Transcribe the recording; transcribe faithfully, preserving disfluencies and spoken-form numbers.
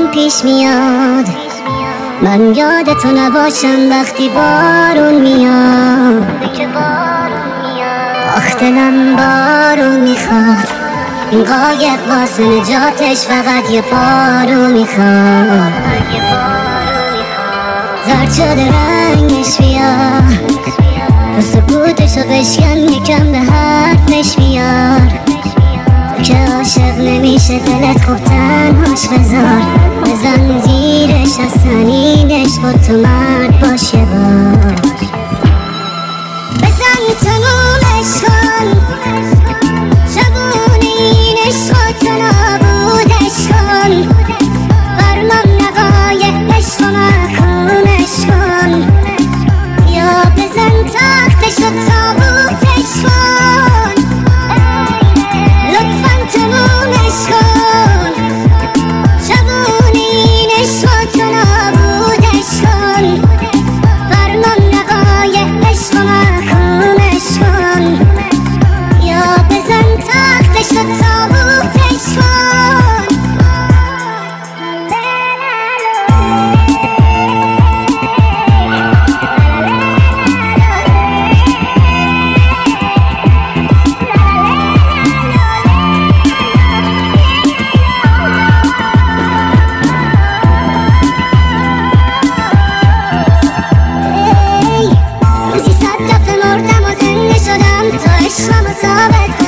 پیش میاد، من یاد تو نباشم وقتی بارون میاد. آخ دلم بارون میخواد، این قایق واسه نجاتش فقط یه بارو میخواد. زرد شده رنگش بیار، تو سکوتشو بشکن یکم به حرفش بیار. تو که عاشق نمیشه دلت خوب تنهاش بذار، بزن زیرش از سنینش خود تو مرد باشه بار. بزن تمومش کن، شبونه این عشق تو نابودش کن. فرمان نوای عشق و محکومش کن، یا بزن تختش و تابوتش کن. لطفاً تمومش کن، شبونه این عشق تو نابودش کن. فرمان نوای عشق و محکومش کن، یا بزن تختش و تابوتش کن. روزی صد دفعه مردم و زنده شدم تا عشقمو ثابت